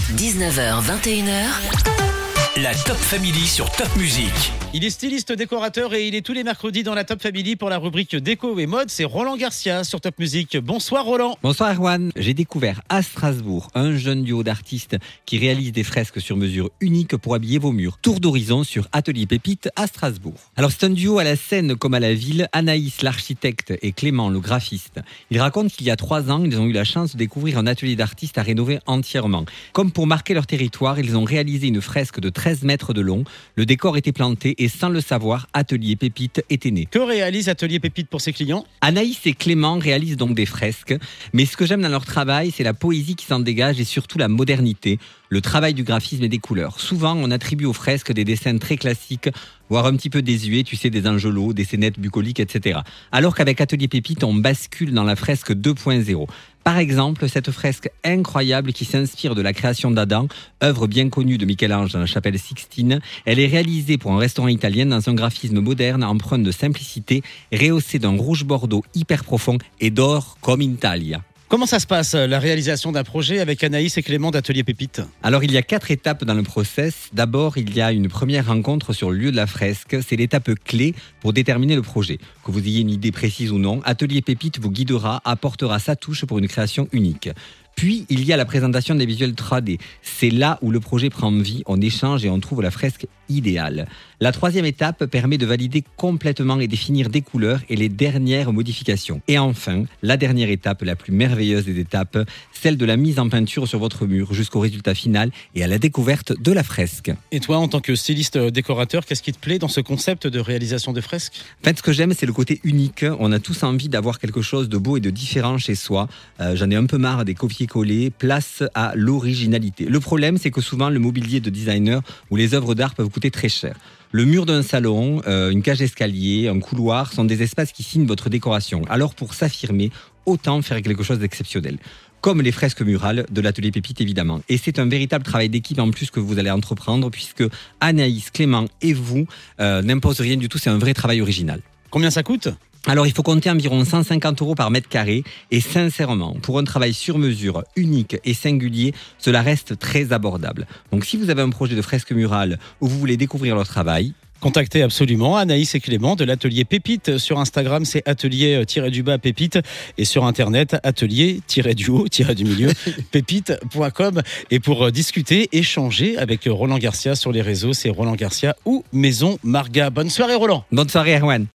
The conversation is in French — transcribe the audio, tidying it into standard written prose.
19h, 21h. La Top Family sur Top Music. Il est styliste décorateur et il est tous les mercredis dans la Top Family pour la rubrique déco et mode. C'est Roland Garcia sur Top Music. Bonsoir Roland. Bonsoir Erwan. J'ai découvert à Strasbourg un jeune duo d'artistes qui réalise des fresques sur mesure uniques pour habiller vos murs. Tour d'horizon sur Atelier Pépite à Strasbourg. Alors c'est un duo à la scène comme à la ville. Anaïs l'architecte et Clément le graphiste. Ils racontent qu'il y a 3 ans, ils ont eu la chance de découvrir un atelier d'artistes à rénover entièrement. Comme pour marquer leur territoire, ils ont réalisé une fresque de 13 mètres de long. Le décor était planté et sans le savoir, Atelier Pépite était né. Que réalise Atelier Pépite pour ses clients ? Anaïs et Clément réalisent donc des fresques, mais ce que j'aime dans leur travail, c'est la poésie qui s'en dégage et surtout la modernité, le travail du graphisme et des couleurs. Souvent, on attribue aux fresques des dessins très classiques, voire un petit peu désuets, tu sais, des angelots, des scénettes bucoliques, etc. Alors qu'avec Atelier Pépite, on bascule dans la fresque 2.0. Par exemple, cette fresque incroyable qui s'inspire de la création d'Adam, œuvre bien connue de Michel-Ange dans la chapelle Sixtine, elle est réalisée pour un restaurant italien dans un graphisme moderne empreint de simplicité, rehaussé d'un rouge bordeaux hyper profond et d'or comme in Italia. Comment ça se passe, la réalisation d'un projet avec Anaïs et Clément d'Atelier Pépite ? Alors, il y a 4 étapes dans le process. D'abord, il y a une première rencontre sur le lieu de la fresque. C'est l'étape clé pour déterminer le projet. Que vous ayez une idée précise ou non, Atelier Pépite vous guidera, apportera sa touche pour une création unique. Puis, il y a la présentation des visuels 3D. C'est là où le projet prend vie, on échange et on trouve la fresque idéale. La 3e étape permet de valider complètement et définir des couleurs et les dernières modifications. Et enfin, la dernière étape, la plus merveilleuse des étapes, celle de la mise en peinture sur votre mur jusqu'au résultat final et à la découverte de la fresque. Et toi, en tant que styliste décorateur, qu'est-ce qui te plaît dans ce concept de réalisation de fresques ? En fait, ce que j'aime, c'est le côté unique. On a tous envie d'avoir quelque chose de beau et de différent chez soi. J'en ai un peu marre des copier-coller. Place à l'originalité. Le problème, c'est que souvent, le mobilier de designer ou les œuvres d'art peuvent coûter très cher. Le mur d'un salon, une cage d'escalier, un couloir sont des espaces qui signent votre décoration. Alors pour s'affirmer, autant faire quelque chose d'exceptionnel. Comme les fresques murales de l'Atelier Pépite évidemment. Et c'est un véritable travail d'équipe en plus que vous allez entreprendre puisque Anaïs, Clément et vous n'imposent rien du tout, c'est un vrai travail original. Combien ça coûte ? Alors, il faut compter environ 150 € par mètre carré et sincèrement, pour un travail sur mesure, unique et singulier, cela reste très abordable. Donc, si vous avez un projet de fresque murale ou vous voulez découvrir leur travail, contactez absolument Anaïs et Clément de l'Atelier Pépite. Sur Instagram, c'est atelier-pépite et sur Internet, atelier-du-haut-du-milieu pépite.com. Et pour discuter, échanger avec Roland Garcia sur les réseaux, c'est Roland Garcia ou Maison Marga. Bonne soirée Roland. Bonne soirée Erwan.